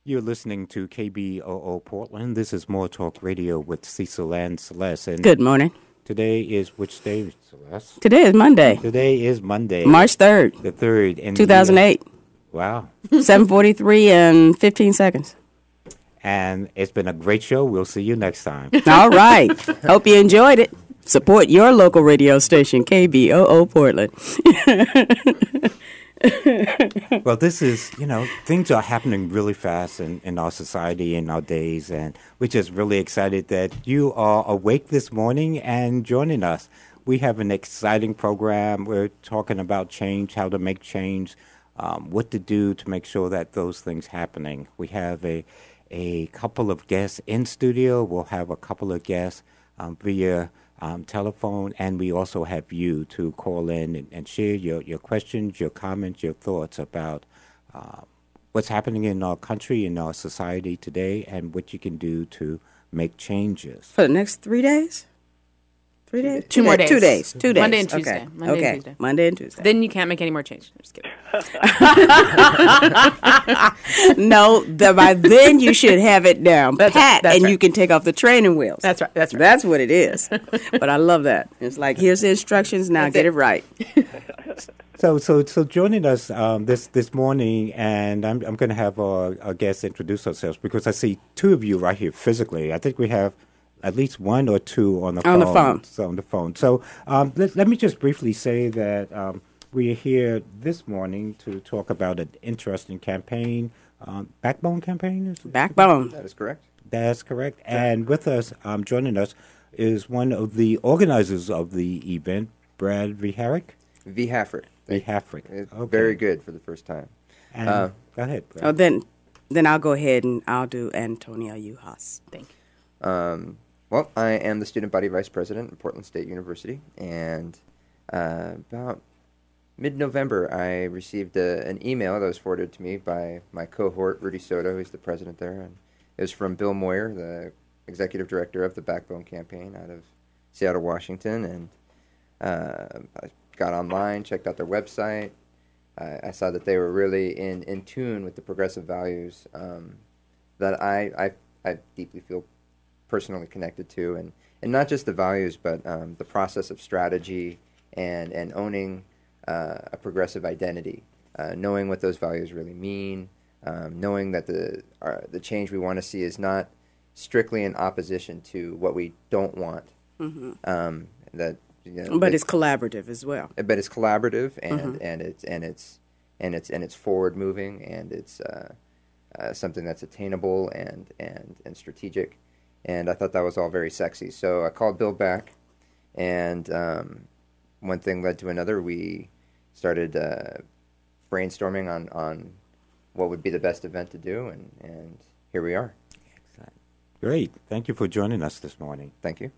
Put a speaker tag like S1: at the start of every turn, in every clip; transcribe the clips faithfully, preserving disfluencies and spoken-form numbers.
S1: You're listening to K B O O Portland. This is More Talk Radio with Cecil and Celeste. And
S2: Good morning.
S1: Today is which day, Celeste?
S2: Today is Monday.
S1: Today is Monday.
S2: March third.
S1: The third. In
S2: two thousand eight.
S1: The, wow.
S2: seven forty-three and fifteen seconds.
S1: And it's been a great show. We'll see you next time.
S2: All right. Hope you enjoyed it. Support your local radio station, K B O O Portland.
S1: Well, this is, you know, things are happening really fast in, in our society, in our days, and we're just really excited that you are awake this morning and joining us. We have an exciting program. We're talking about change, how to make change, um, what to do to make sure that those things happening. We have a a couple of guests in studio. We'll have a couple of guests um, via Um, telephone, and we also have you to call in and, and share your, your questions, your comments, your thoughts about uh, what's happening in our country, in our society today, and what you can do to make changes.
S2: For the next three days? Three days?
S3: Two more days.
S2: Two days. Two days.
S3: Monday and Tuesday.
S2: Okay.
S3: Monday
S2: okay.
S3: and Tuesday.
S2: Monday and Tuesday.
S3: Then you can't make any more changes. I'm just kidding.
S2: No, the, by then you should have it down
S3: That's
S2: pat,
S3: right. That's
S2: and
S3: right.
S2: you can take off the training wheels.
S3: That's right. That's right.
S2: That's what it is. But I love that. It's like, here's the instructions, now
S3: That's
S2: get
S3: it.
S2: it right.
S1: So, so, so joining us um, this this morning, and I'm I'm going to have our, our guests introduce ourselves because I see two of you right here physically. I think we have at least one or two on the
S2: On
S1: phone.
S2: the phone.
S1: So on the phone. So um, let, let me just briefly say that um, we are here this morning to talk about an interesting campaign, um, Backbone campaign. Is
S2: Backbone.
S4: That is correct.
S1: That's correct. And with us, um, joining us, is one of the organizers of the event, Brad Viharic.
S4: V. Hafford.
S1: Viharic.
S4: It's
S1: Okay.
S4: very good for the first time.
S1: And
S4: Uh,
S1: go ahead, Brad.
S2: Oh, then, then I'll go ahead and I'll do Antonia Uhas.
S3: Thank you.
S4: Um, well, I am the student body vice president at Portland State University, and uh, about mid-November, I received a, an email that was forwarded to me by my cohort, Rudy Soto, who's the president there, and it was from Bill Moyer, the executive director of the Backbone campaign out of Seattle, Washington, and uh, I got online, checked out their website. I, I saw that they were really in, in tune with the progressive values um, that I, I I deeply feel personally connected to, and, and not just the values, but um, the process of strategy and, and owning uh, a progressive identity, uh, knowing what those values really mean, um, knowing that the uh, the change we want to see is not strictly in opposition to what we don't want.
S2: Mm-hmm.
S4: Um, that you know,
S2: But
S4: that-
S2: it's collaborative as well.
S4: but it's collaborative and,
S2: Mhm.
S4: and it's and it's and it's and it's forward moving, and it's uh, uh, something that's attainable and and and strategic. And I thought that was all very sexy. So I called Bill back, and um, one thing led to another. We started uh, brainstorming on, on what would be the best event to do, and, and here we are.
S1: Excellent. Great. Thank you for joining us this morning.
S4: Thank you.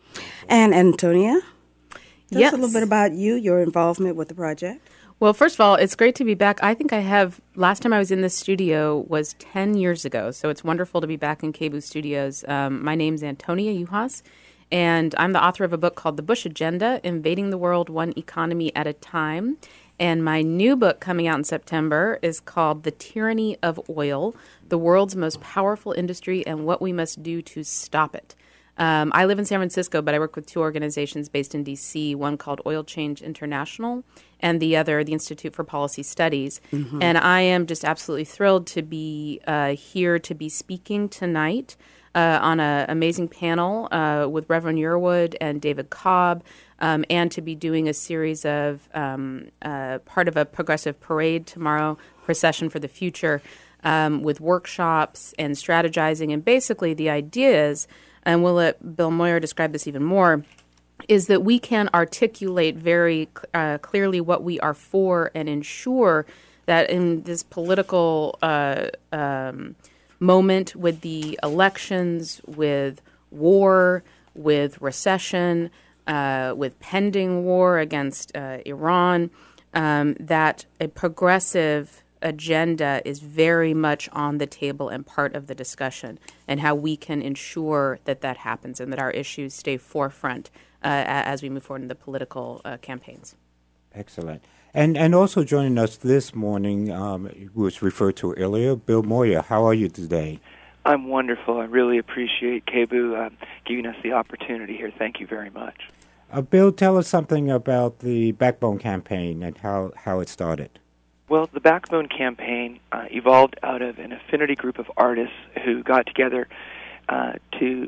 S2: And Antonia, tell
S3: Yes.
S2: us a little bit about you, your involvement with the project.
S3: Well, first of all, it's great to be back. I think I have, last time I was in this studio was ten years ago, so it's wonderful to be back in K B O O Studios. Um, my name's Antonia Uhas, and I'm the author of a book called The Bush Agenda, Invading the World One Economy at a Time. And my new book coming out in September is called The Tyranny of Oil, the World's Most Powerful Industry and What We Must Do to Stop It. Um, I live in San Francisco, but I work with two organizations based in D C, one called Oil Change International and the other, the Institute for Policy Studies. Mm-hmm. And I am just absolutely thrilled to be uh, here to be speaking tonight uh, on an amazing panel uh, with Reverend Yearwood and David Cobb, um, and to be doing a series of um, uh, part of a progressive parade tomorrow, Procession for the Future, um, with workshops and strategizing. And basically the idea is, and we'll let Bill Moyer describe this even more, is that we can articulate very uh, clearly what we are for and ensure that in this political uh, um, moment with the elections, with war, with recession, uh, with pending war against uh, Iran, um, that a progressive agenda is very much on the table and part of the discussion, and how we can ensure that that happens and that our issues stay forefront uh, as we move forward in the political uh, campaigns.
S1: Excellent. And and also joining us this morning, um, was referred to earlier, Bill Moyer. How are you today?
S5: I'm wonderful. I really appreciate K B O um, giving us the opportunity here. Thank you very much.
S1: Uh, Bill, tell us something about the Backbone campaign and how, how it started.
S5: Well, the Backbone campaign uh, evolved out of an affinity group of artists who got together uh, to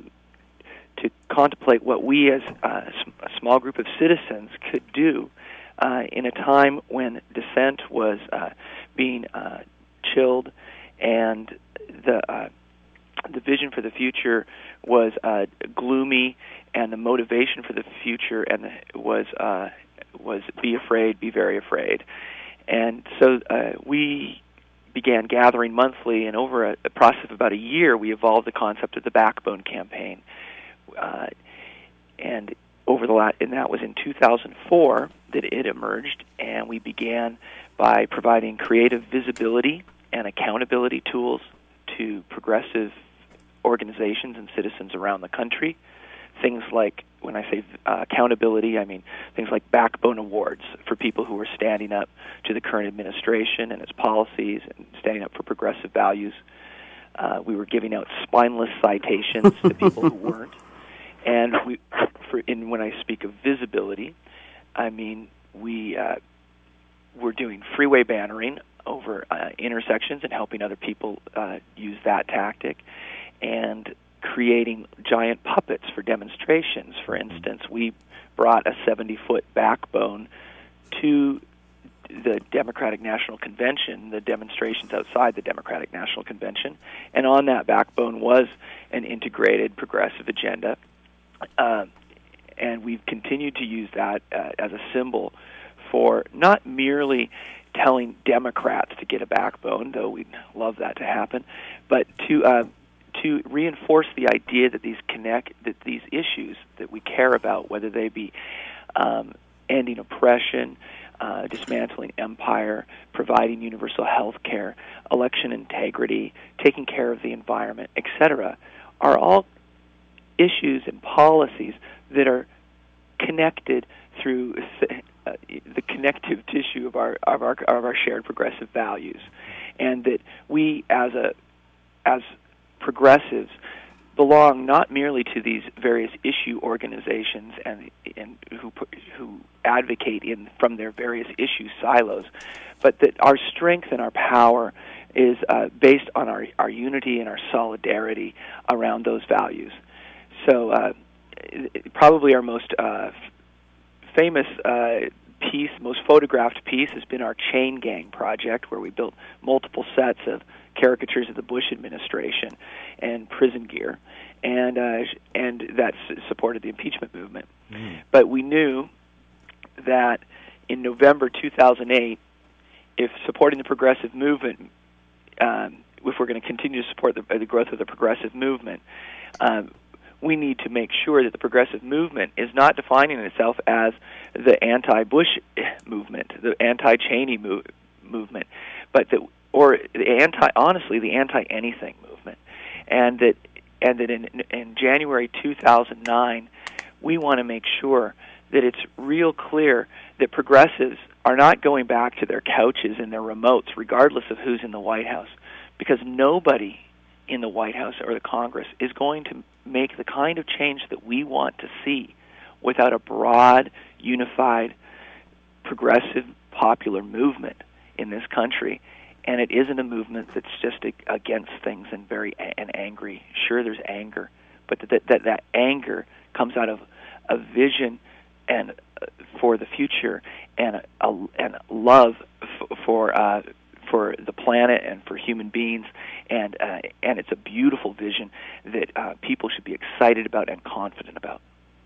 S5: to contemplate what we as uh, a small group of citizens could do uh, in a time when dissent was uh, being uh, chilled and the uh, the vision for the future was uh, gloomy, and the motivation for the future and the, was uh, was be afraid, be very afraid. And so uh, we began gathering monthly, and over a, a process of about a year, we evolved the concept of the Backbone campaign. Uh, and over the la- and that was in two thousand four that it emerged, and we began by providing creative visibility and accountability tools to progressive organizations and citizens around the country. Things like, when I say uh, accountability, I mean things like Backbone Awards for people who are standing up to the current administration and its policies and standing up for progressive values. Uh, we were giving out spineless citations to people who weren't. And we, for, in, when I speak of visibility, I mean we uh, were doing freeway bannering over uh, intersections and helping other people uh, use that tactic, and creating giant puppets for demonstrations. For instance, we brought a seventy-foot backbone to the Democratic National Convention, the demonstrations outside the Democratic National Convention, and on that backbone was an integrated progressive agenda. Uh, and we've continued to use that uh, as a symbol for not merely telling Democrats to get a backbone, though we'd love that to happen, but to uh, to reinforce the idea that these connect that these issues that we care about, whether they be um, ending oppression, uh, dismantling empire, providing universal health care, election integrity, taking care of the environment, et cetera, are all issues and policies that are connected through uh, the connective tissue of our of our of our shared progressive values, and that we as a as progressives belong not merely to these various issue organizations and and who who advocate in from their various issue silos, but that our strength and our power is uh, based on our our unity and our solidarity around those values. So uh, probably our most uh, f- famous uh, piece, most photographed piece, has been our Chain Gang project, where we built multiple sets of caricatures of the Bush administration and prison gear, and uh, and that s- supported the impeachment movement. Mm. But we knew that in November two thousand eight, if supporting the progressive movement, um, if we're going to continue to support the, the growth of the progressive movement, um, we need to make sure that the progressive movement is not defining itself as the anti-Bush movement, the anti-Cheney move, movement, but that, or the anti, honestly, the anti-anything movement, and that, and that in, in January two thousand nine, we want to make sure that it's real clear that progressives are not going back to their couches and their remotes, regardless of who's in the White House, because nobody in the White House or the Congress is going to make the kind of change that we want to see without a broad, unified, progressive, popular movement in this country. And it isn't a movement that's just against things and very and angry. Sure, there's anger, but that that, that anger comes out of a vision and uh, for the future and a, a and love f- for uh, for the planet and for human beings, and uh, and it's a beautiful vision that uh, people should be excited about and confident about.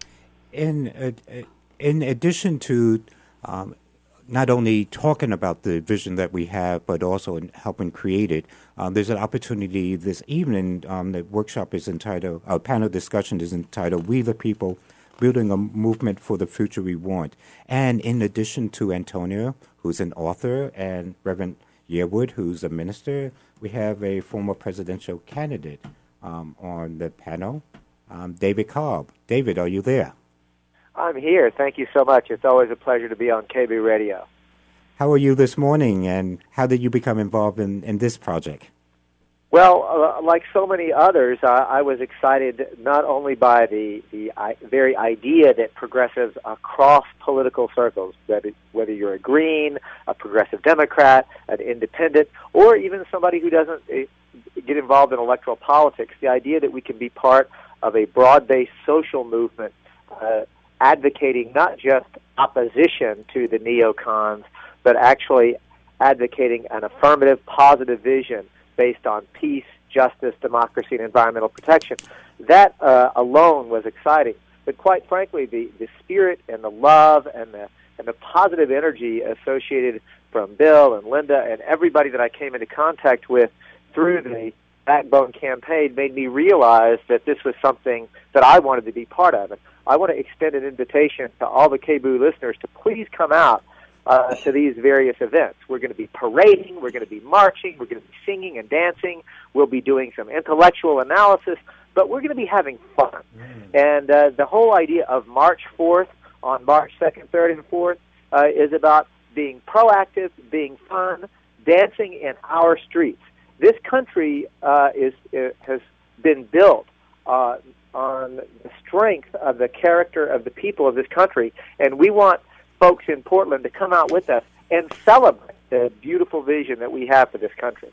S1: In uh, in addition to um, not only talking about the vision that we have, but also in helping create it, um, there's an opportunity this evening. Um, the workshop is entitled, our panel discussion is entitled, "We the People, Building a Movement for the Future We Want." And in addition to Antonia, who's an author, and Reverend Yearwood, who's a minister, we have a former presidential candidate um, on the panel, um, David Cobb. David, are you there?
S6: I'm here. Thank you so much. It's always a pleasure to be on K B Radio.
S1: how are you this morning, and how did you become involved in, in this project?
S6: Well, uh, like so many others, uh, I was excited not only by the, the I, very idea that progressives across political circles, whether, whether you're a Green, a progressive Democrat, an independent, or even somebody who doesn't uh, get involved in electoral politics, the idea that we can be part of a broad-based social movement uh, advocating not just opposition to the neocons, but actually advocating an affirmative, positive vision based on peace, justice, democracy, and environmental protection. That uh, alone was exciting. But quite frankly, the, the spirit and the love and the and the positive energy associated from Bill and Linda and everybody that I came into contact with through the Backbone campaign made me realize that this was something that I wanted to be part of. And I want to extend an invitation to all the K B O O listeners to please come out Uh, to these various events. We're going to be parading, we're going to be marching, we're going to be singing and dancing, we'll be doing some intellectual analysis, but we're going to be having fun. Mm. And uh, the whole idea of March fourth on March second, third, and fourth uh, is about being proactive, being fun, dancing in our streets. This country uh, is uh, has been built uh, on the strength of the character of the people of this country, and we want folks in Portland to come out with us and celebrate the beautiful vision that we have for this country.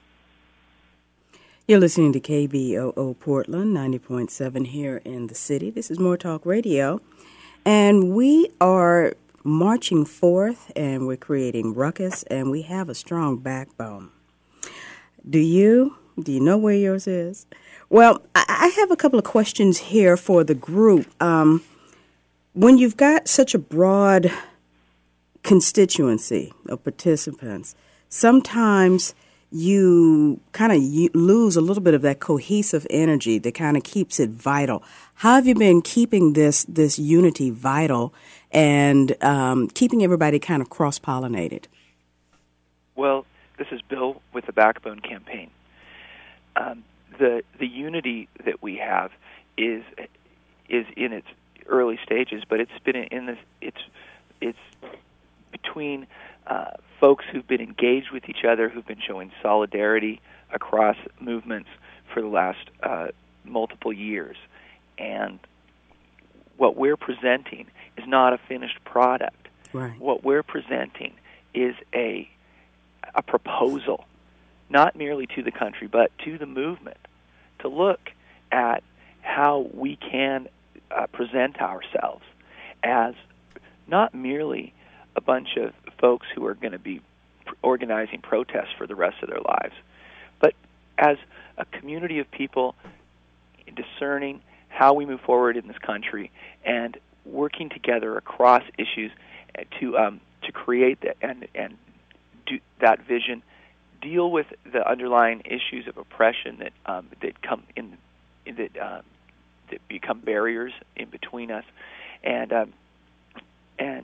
S2: You're listening to K B O O Portland, ninety point seven here in the city. This is More Talk Radio, and we are marching forth, and we're creating ruckus, and we have a strong backbone. Do you? Do you know where yours is? Well, I have a couple of questions here for the group. Um, when you've got such a broad constituency of participants, sometimes you kind of lose a little bit of that cohesive energy that kind of keeps it vital. How have you been keeping this this unity vital and um, keeping everybody kind of cross-pollinated?
S5: Well, this is Bill with the Backbone campaign. Um, the the unity that we have is is in its early stages, but it's been in this it's it's between uh, folks who've been engaged with each other, who've been showing solidarity across movements for the last uh, multiple years. And what we're presenting is not a finished product.
S2: Right.
S5: What we're presenting is a a proposal, not merely to the country, but to the movement, to look at how we can uh, present ourselves as not merely a bunch of folks who are going to be pr- organizing protests for the rest of their lives, but as a community of people discerning how we move forward in this country and working together across issues to um, to create that and and do that vision, deal with the underlying issues of oppression that um, that come in that um, that become barriers in between us, and um, and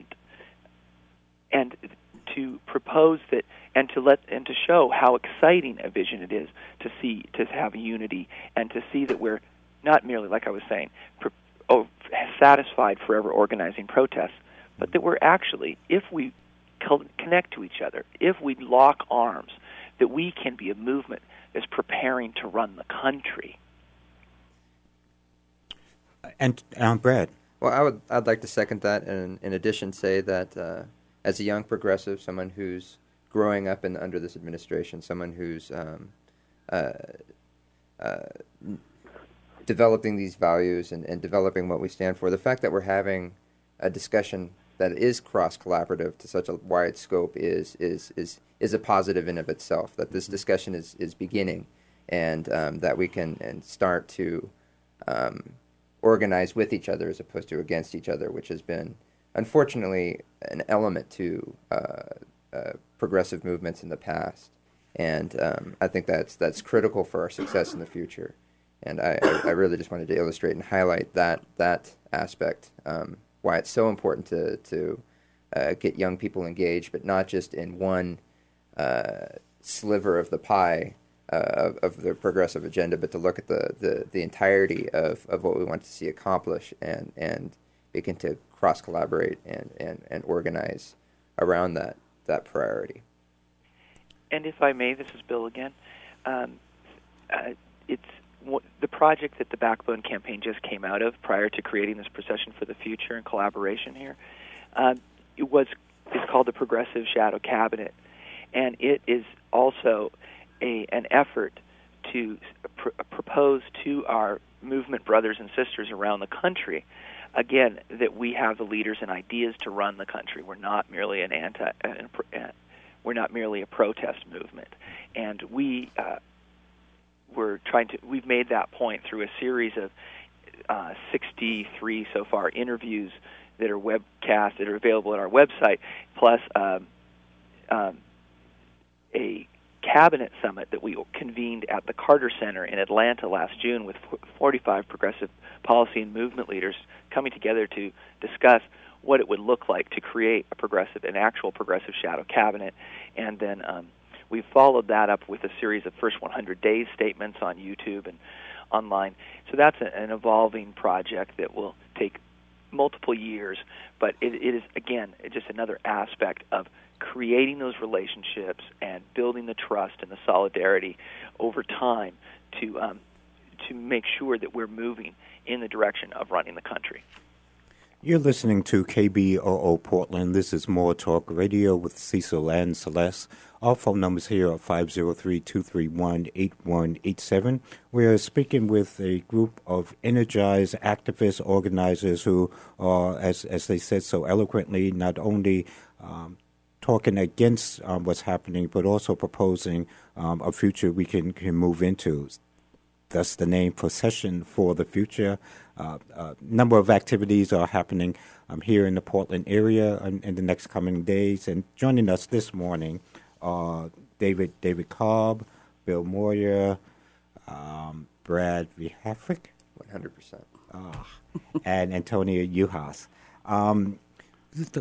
S5: and to propose that and to let and to show how exciting a vision it is to see to have a unity and to see that we're not merely, like I was saying, pro- oh, satisfied forever organizing protests, but that we're actually, if we co- connect to each other, if we lock arms, that we can be a movement that's preparing to run the country.
S1: And um, Brad.
S4: Well, I would I'd like to second that, and in addition, say that uh, as a young progressive, someone who's growing up in under this administration, someone who's um, uh, uh, developing these values and, and developing what we stand for, the fact that we're having a discussion that is cross-collaborative to such a wide scope is is is is a positive in of itself. That this discussion is is beginning, and um, that we can and start to um, organize with each other as opposed to against each other, which has been unfortunately an element to uh, uh, progressive movements in the past. And um, I think that's that's critical for our success in the future. And I, I, I really just wanted to illustrate and highlight that that aspect, um, why it's so important to to uh, get young people engaged, but not just in one uh, sliver of the pie uh, of, of the progressive agenda, but to look at the, the, the entirety of, of what we want to see accomplish and, and begin to cross-collaborate and, and, and organize around that. that priority.
S5: And if I may, this is Bill again. Um, uh, it's w- the project that the Backbone campaign just came out of prior to creating this Procession for the Future in collaboration here. Uh, it was it's called the Progressive Shadow Cabinet, and it is also a an effort to pr- propose to our movement brothers and sisters around the country, again, that we have the leaders and ideas to run the country. We're not merely an anti. An, an, We're not merely a protest movement, and we uh, we're trying to. We've made that point through a series of uh, sixty-three so far interviews that are webcast that are available at our website, plus um, um, a cabinet summit that we convened at the Carter Center in Atlanta last June with forty-five progressive policy and movement leaders coming together to discuss what it would look like to create a progressive, an actual progressive shadow cabinet. And then um, we followed that up with a series of first one hundred days statements on YouTube and online. So that's a, an evolving project that will take multiple years, but it, it is, again, just another aspect of creating those relationships and building the trust and the solidarity over time to um, to make sure that we're moving in the direction of running the country.
S1: You're listening to K B O O Portland. This is More Talk Radio with Cecil and Celeste. Our phone numbers here are five oh three, two three one, eight one eight seven. We're speaking with a group of energized activists, organizers who are, as, as they said so eloquently, not only um, talking against um, what's happening, but also proposing um, a future we can, can move into. That's the name, Procession for the Future. A uh, uh, number of activities are happening um, here in the Portland area in, in the next coming days. And joining us this morning are David David Cobb, Bill Moyer, um, Brad Vihafrick,
S4: one hundred percent,
S1: uh, and Antonia Uhas. Um, the,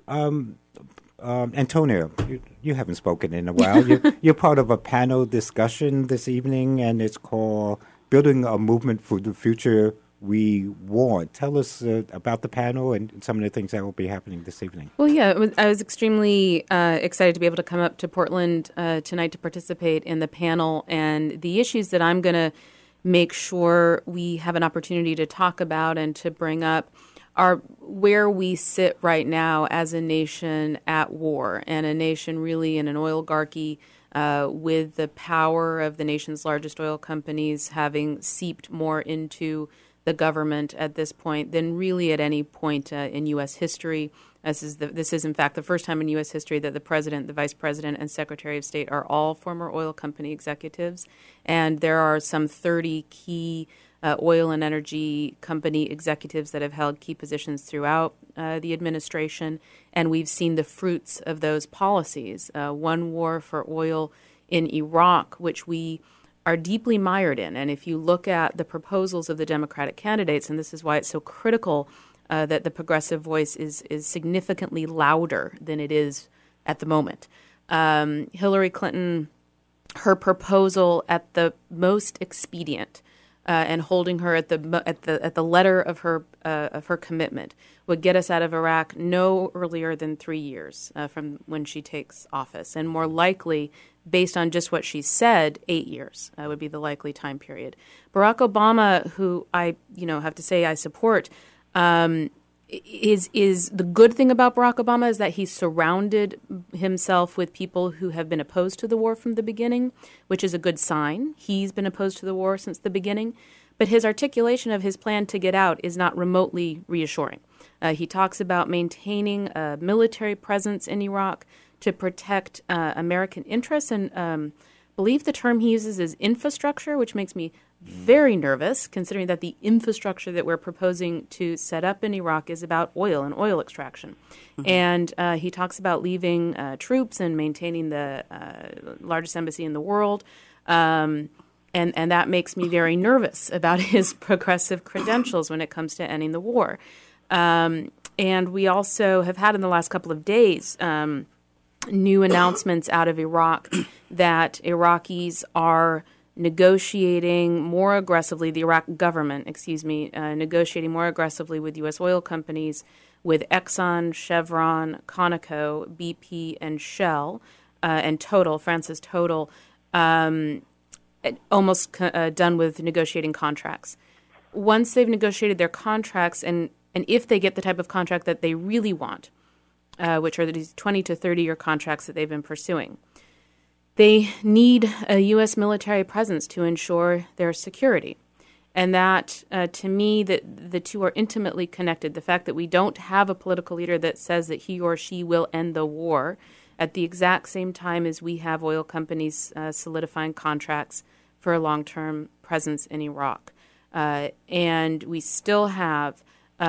S1: um, um, Antonia, you, you haven't spoken in a while. You're, you're part of a panel discussion this evening, and it's called Building a Movement for the Future We Want. Tell us uh, about the panel and some of the things that will be happening this evening.
S3: Well, yeah, it was, I was extremely uh, excited to be able to come up to Portland uh, tonight to participate in the panel. And the issues that I'm going to make sure we have an opportunity to talk about and to bring up are where we sit right now as a nation at war, and a nation really in an oligarchy uh, with the power of the nation's largest oil companies having seeped more into the government at this point than really at any point uh, in U S history. This is, the, this is, in fact, the first time in U S history that the president, the vice president, and secretary of state are all former oil company executives. And there are some thirty key uh, oil and energy company executives that have held key positions throughout uh, the administration. And we've seen the fruits of those policies. Uh, one war for oil in Iraq, which we are deeply mired in. And if you look at the proposals of the Democratic candidates, and this is why it's so critical uh, that the progressive voice is is significantly louder than it is at the moment. Um, Hillary Clinton, her proposal at the most expedient uh, and holding her at the at the at the letter of her uh, of her commitment would get us out of Iraq no earlier than three years uh, from when she takes office, and more likely, based on just what she said, eight years uh, would be the likely time period. Barack Obama, who I, you know, have to say I support, um, is is the good thing about Barack Obama is that he surrounded himself with people who have been opposed to the war from the beginning, which is a good sign. He's been opposed to the war since the beginning, but his articulation of his plan to get out is not remotely reassuring. Uh, he talks about maintaining a military presence in Iraq to protect uh, American interests, and um, I believe the term he uses is infrastructure, which makes me very nervous, considering that the infrastructure that we're proposing to set up in Iraq is about oil and oil extraction. Mm-hmm. And uh, he talks about leaving uh, troops and maintaining the uh, largest embassy in the world, um, and, and that makes me very nervous about his progressive credentials when it comes to ending the war. Um, and we also have had in the last couple of days um, new announcements out of Iraq that Iraqis are negotiating more aggressively, the Iraq government, excuse me, uh, negotiating more aggressively with U S oil companies with Exxon, Chevron, Conoco, B P, and Shell, uh, and Total, France's Total, um, almost co- uh, done with negotiating contracts. Once they've negotiated their contracts, and, and if they get the type of contract that they really want, uh, which are these twenty to thirty-year contracts that they've been pursuing, they need a U S military presence to ensure their security. And that, uh, to me, that the two are intimately connected. The fact that we don't have a political leader that says that he or she will end the war at the exact same time as we have oil companies uh, solidifying contracts for a long-term presence in Iraq. Uh, and we still have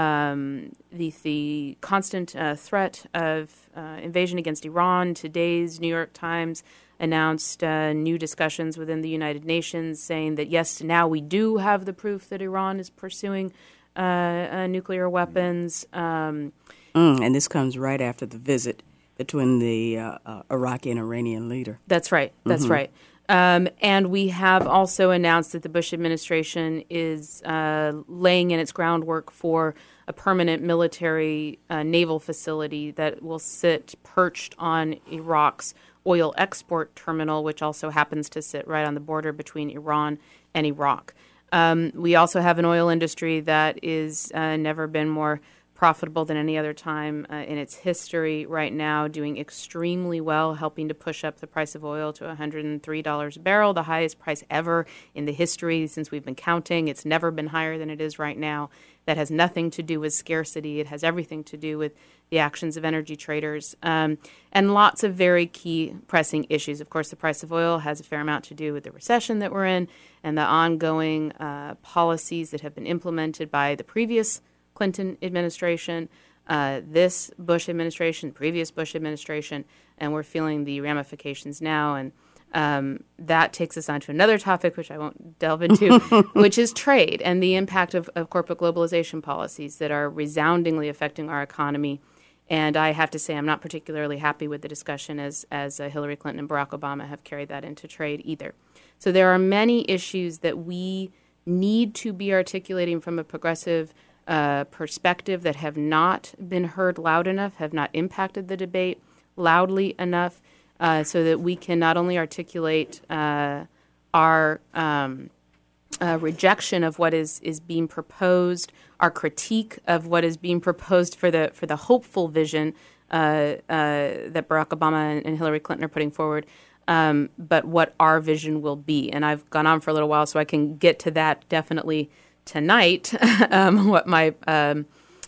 S3: um, the, the constant uh, threat of uh, invasion against Iran. Today's New York Times announced uh, new discussions within the United Nations saying that, yes, now we do have the proof that Iran is pursuing uh, uh, nuclear weapons. Um,
S2: mm, and this comes right after the visit between the uh, uh, Iraqi and Iranian leader.
S3: That's right. That's mm-hmm. right. Um, and we have also announced that the Bush administration is uh, laying in its groundwork for a permanent military uh, naval facility that will sit perched on Iraq's oil export terminal, which also happens to sit right on the border between Iran and Iraq. Um, we also have an oil industry that is uh, never been more profitable than any other time uh, in its history right now, doing extremely well, helping to push up the price of oil to one hundred three dollars a barrel, the highest price ever in the history since we've been counting. It's never been higher than it is right now. That has nothing to do with scarcity. It has everything to do with the actions of energy traders, um, and lots of very key pressing issues. Of course, the price of oil has a fair amount to do with the recession that we're in and the ongoing uh, policies that have been implemented by the previous Clinton administration, uh, this Bush administration, previous Bush administration, and we're feeling the ramifications now. And um, that takes us on to another topic, which I won't delve into, which is trade and the impact of, of corporate globalization policies that are resoundingly affecting our economy. And I have to say I'm not particularly happy with the discussion as, as uh, Hillary Clinton and Barack Obama have carried that into trade either. So there are many issues that we need to be articulating from a progressive Uh, perspective that have not been heard loud enough, have not impacted the debate loudly enough, uh, so that we can not only articulate uh, our um, uh, rejection of what is, is being proposed, our critique of what is being proposed for the for the hopeful vision uh, uh, that Barack Obama and Hillary Clinton are putting forward, um, but what our vision will be. And I've gone on for a little while, so I can get to that definitely tonight, um, what my um,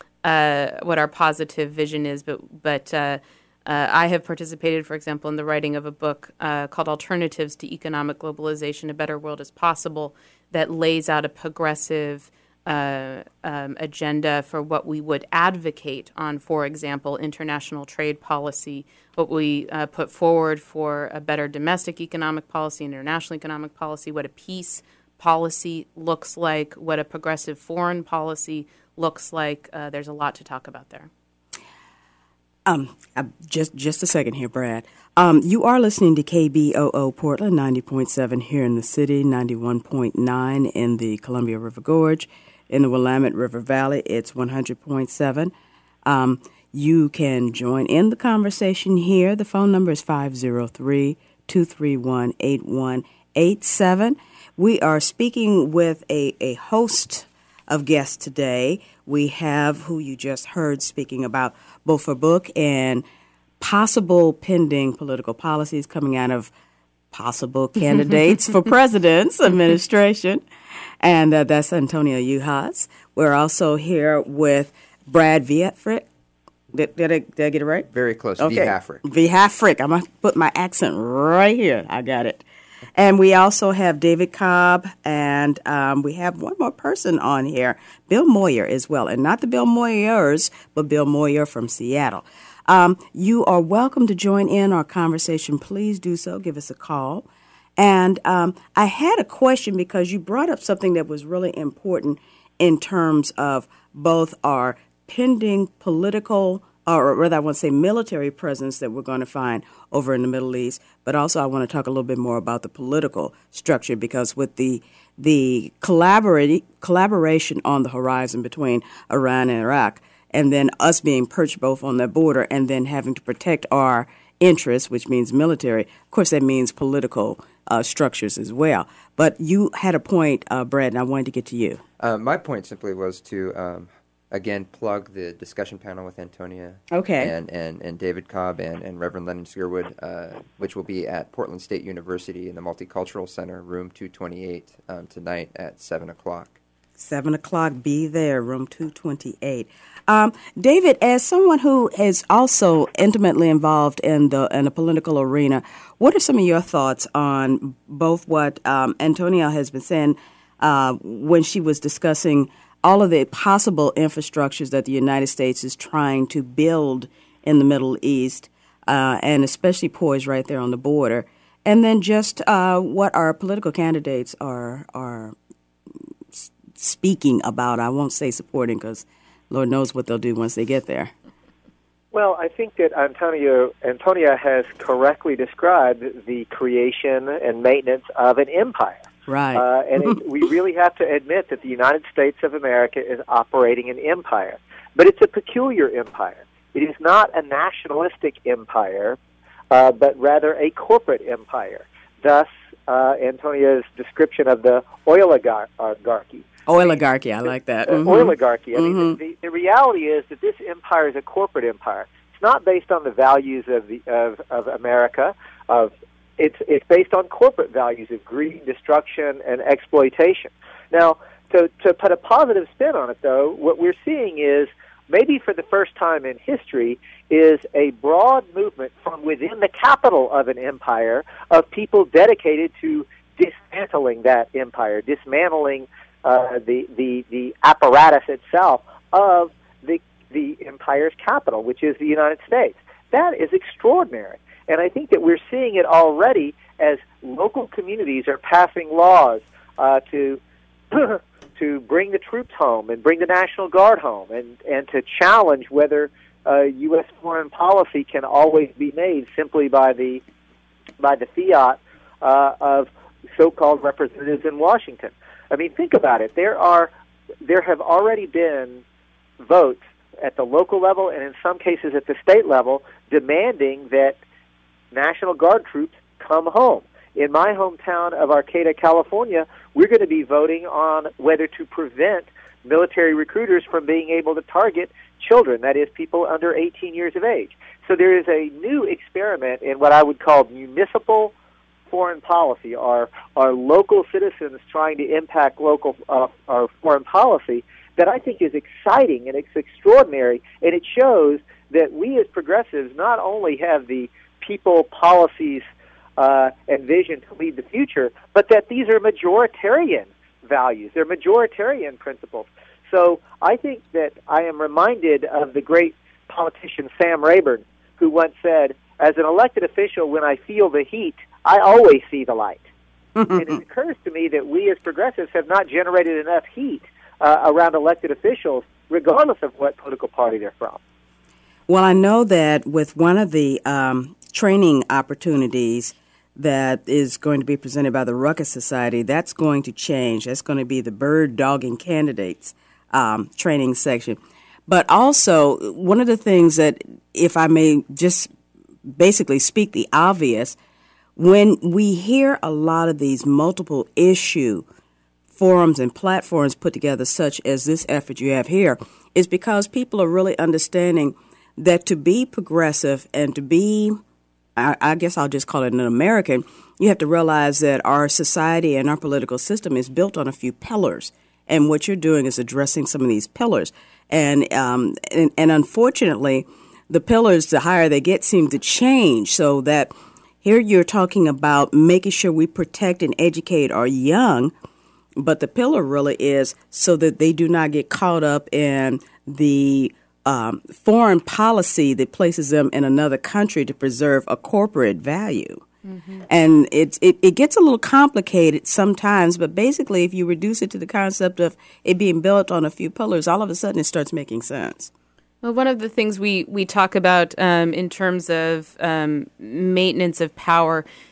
S3: uh, what our positive vision is, but but uh, uh, I have participated, for example, in the writing of a book uh, called "Alternatives to Economic Globalization: A Better World is Possible," that lays out a progressive uh, um, agenda for what we would advocate on, for example, international trade policy, what we uh, put forward for a better domestic economic policy, international economic policy, what a peace policy looks like, what a progressive foreign policy looks like. Uh, there's a lot to talk about there.
S2: Um, uh, just just a second here, Brad. Um, you are listening to K B O O Portland, ninety point seven here in the city, ninety-one point nine in the Columbia River Gorge. In the Willamette River Valley, it's one hundred point seven. Um, you can join in the conversation here. The phone number is five oh three, two three one, eight one eight seven. We are speaking with a, a host of guests today. We have who you just heard speaking about both her book and possible pending political policies coming out of possible candidates for president's administration. And uh, that's Antonia Yuhas. We're also here with Brad Vietfrick. Did, did, I, did I get it right?
S4: Very close.
S2: Okay.
S4: Vietfrick.
S2: Vietfrick. I'm going to put my accent right here. I got it. And we also have David Cobb, and um, we have one more person on here, Bill Moyer as well. And not the Bill Moyers, but Bill Moyer from Seattle. Um, you are welcome to join in our conversation. Please do so. Give us a call. And um, I had a question because you brought up something that was really important in terms of both our pending political, or rather I want to say military presence that we're going to find over in the Middle East, but also I want to talk a little bit more about the political structure, because with the the collaborating collaboration on the horizon between Iran and Iraq, and then us being perched both on the border and then having to protect our interests, which means military. Of course, that means political uh, structures as well. But you had a point, uh, Brad, and I wanted to get to you.
S4: Uh, my point simply was to, um, again, plug the discussion panel with Antonia
S2: okay.
S4: and, and, and David Cobb and, and Reverend Lennon Sherwood, uh, which will be at Portland State University in the Multicultural Center, room two twenty-eight, um, tonight at seven o'clock.
S2: seven o'clock, be there, room two twenty-eight. Um, David, as someone who is also intimately involved in the in the political arena, what are some of your thoughts on both what um, Antonia has been saying uh, when she was discussing all of the possible infrastructures that the United States is trying to build in the Middle East, uh, and especially poised right there on the border, and then just uh, what our political candidates are are speaking about? I won't say supporting because Lord knows what they'll do once they get there.
S6: Well, I think that Antonio, Antonia has correctly described the creation and maintenance of an empire.
S2: Right.
S6: Uh, and it, we really have to admit that the United States of America is operating an empire. But it's a peculiar empire. It is not a nationalistic empire, uh, but rather a corporate empire. Thus, uh, Antonia's description of the oligarchy.
S2: Oligarchy, I like that. Mm-hmm.
S6: Uh, oligarchy. I mean,
S2: Mm-hmm.
S6: the, the reality is that this empire is a corporate empire. It's not based on the values of the of, of America. Of it's it's based on corporate values of greed, destruction, and exploitation. Now, to to put a positive spin on it, though, what we're seeing is maybe for the first time in history is a broad movement from within the capital of an empire of people dedicated to dismantling that empire, dismantling Uh, the, the the apparatus itself of the the empire's capital, which is the United States. That is extraordinary, and I think that we're seeing it already as local communities are passing laws uh, to to bring the troops home and bring the National Guard home, and and to challenge whether uh, U S foreign policy can always be made simply by the by the fiat uh, of so-called representatives in Washington. I mean, think about it. There are, there have already been votes at the local level and in some cases at the state level demanding that National Guard troops come home. In my hometown of Arcata, California, we're going to be voting on whether to prevent military recruiters from being able to target children, that is, people under eighteen years of age. So there is a new experiment in what I would call municipal foreign policy, our our local citizens trying to impact local uh, our foreign policy, that I think is exciting and it's extraordinary, and it shows that we as progressives not only have the people, policies, uh, and vision to lead the future, but that these are majoritarian values, they're majoritarian principles. So I think that I am reminded of the great politician Sam Rayburn, who once said, "As an elected official, when I feel the heat, I always see the light." And it occurs to me that we as progressives have not generated enough heat uh, around elected officials, regardless of what political party they're from.
S2: Well, I know that with one of the um, training opportunities that is going to be presented by the Ruckus Society, that's going to change. That's going to be the bird dogging candidates um, training section. But also, one of the things that, if I may just basically speak the obvious, when we hear a lot of these multiple issue forums and platforms put together, such as this effort you have here, is because people are really understanding that to be progressive and to be, I, I guess I'll just call it an American, you have to realize that our society and our political system is built on a few pillars. And what you're doing is addressing some of these pillars. And um, and, and unfortunately, the pillars, the higher they get, seem to change, so that here you're talking about making sure we protect and educate our young, but the pillar really is so that they do not get caught up in the um, foreign policy that places them in another country to preserve a corporate value. Mm-hmm. And it, it, it gets a little complicated sometimes, but basically if you reduce it to the concept of it being built on a few pillars, all of a sudden it starts making sense.
S3: Well, one of the things we, we talk about um, in terms of um, maintenance of power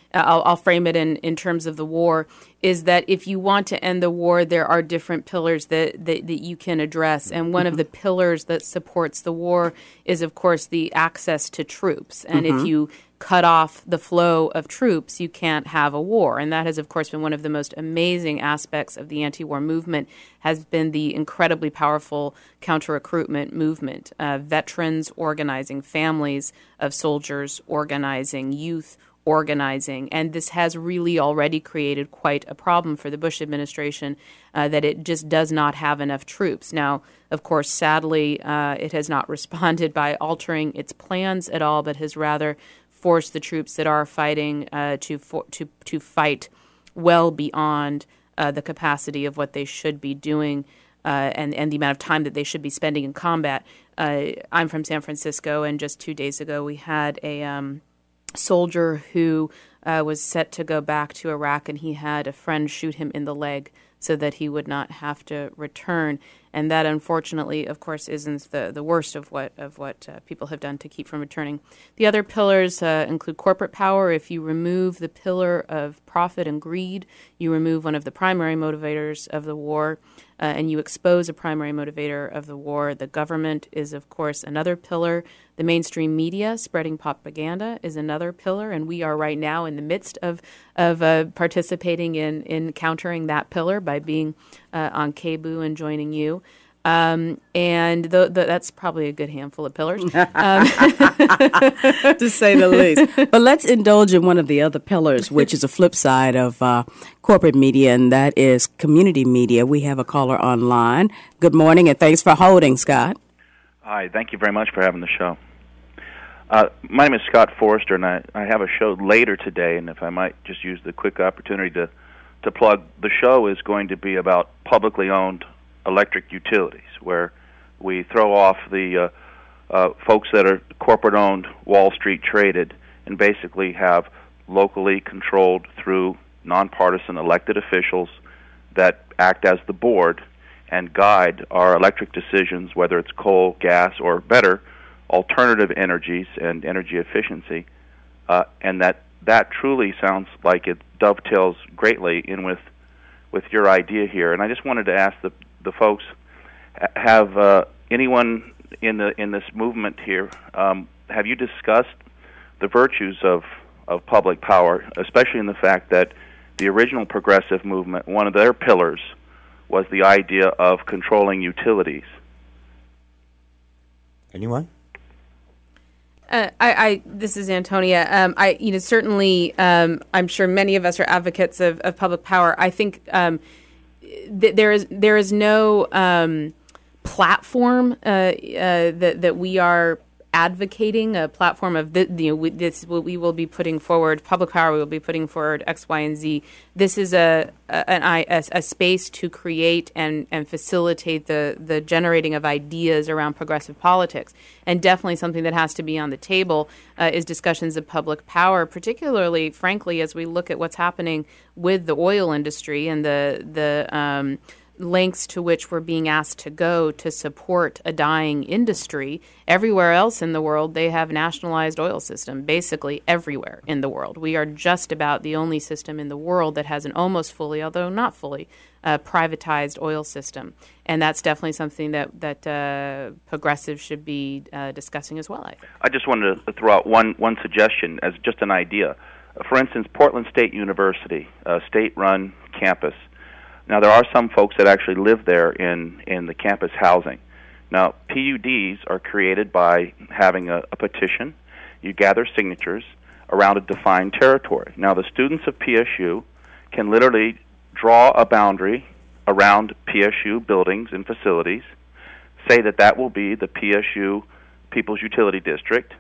S3: I'll, I'll frame it in, in terms of the war, is that if you want to end the war, there are different pillars that, that, that you can address. And one mm-hmm. of the pillars that supports the war is, of course, the access to troops. And mm-hmm. if you cut off the flow of troops, you can't have a war. And that has, of course, been one of the most amazing aspects of the anti-war movement, has been the incredibly powerful counter-recruitment movement. Uh, veterans organizing, families of soldiers organizing, youth organizing. And this has really already created quite a problem for the Bush administration, uh, that it just does not have enough troops. Now, of course, sadly, uh, it has not responded by altering its plans at all, but has rather forced the troops that are fighting uh, to, for, to, to fight well beyond uh, the capacity of what they should be doing uh, and, and the amount of time that they should be spending in combat. Uh, I'm from San Francisco, and just two days ago we had a um, soldier who uh, was set to go back to Iraq, and he had a friend shoot him in the leg so that he would not have to return. And that, unfortunately, of course, isn't the, the worst of what of what uh, people have done to keep from returning. The other pillars uh, include corporate power. If you remove the pillar of profit and greed, you remove one of the primary motivators of the war, uh, and you expose a primary motivator of the war. The government is, of course, another pillar. The mainstream media spreading propaganda is another pillar, and we are right now in the midst of of uh, participating in, in countering that pillar by being uh, on K B U and joining you. Um, and the, the, that's probably a good handful of pillars, um,
S2: to say the least. But let's indulge in one of the other pillars, which is a flip side of uh, corporate media, and that is community media. We have a caller online. Good morning, and thanks for holding, Scott.
S7: Hi, thank you very much for having the show. Uh, my name is Scott Forrester, and I, I have a show later today, and if I might just use the quick opportunity to, to plug, the show is going to be about publicly owned electric utilities, where we throw off the uh, uh, folks that are corporate-owned, Wall Street traded, and basically have locally controlled through nonpartisan elected officials that act as the board and guide our electric decisions, whether it's coal, gas, or better, alternative energies and energy efficiency, uh, and that that truly sounds like it dovetails greatly in with with your idea here. And I just wanted to ask the the folks, have uh, anyone in the in this movement here, um, have you discussed the virtues of of public power, especially in the fact that the original progressive movement, one of their pillars was the idea of controlling utilities?
S1: Anyone?
S3: Uh, I, I, this is Antonia. Um, I, you know, certainly, um, I'm sure many of us are advocates of, of public power. I think um, th- there is there is no um, platform uh, uh, that that we are advocating, a platform of the, you know, we, this we will be putting forward public power. We will be putting forward X, Y, and Z. This is a a, an, a, a space to create and, and facilitate the the generating of ideas around progressive politics, and definitely something that has to be on the table uh, is discussions of public power, particularly, frankly, as we look at what's happening with the oil industry and the the um, lengths to which we're being asked to go to support a dying industry. Everywhere else in the world, they have nationalized oil system, basically everywhere in the world. We are just about the only system in the world that has an almost fully, although not fully, uh, privatized oil system. And that's definitely something that, that uh, progressives should be uh, discussing as well, I think.
S7: I just wanted to throw out one, one suggestion as just an idea. Uh, for instance, Portland State University, a state-run campus. Now, there are some folks that actually live there in, in the campus housing. Now, P U Ds are created by having a, a petition. You gather signatures around a defined territory. Now, the students of P S U can literally draw a boundary around P S U buildings and facilities, say that that will be the P S U People's Utility District,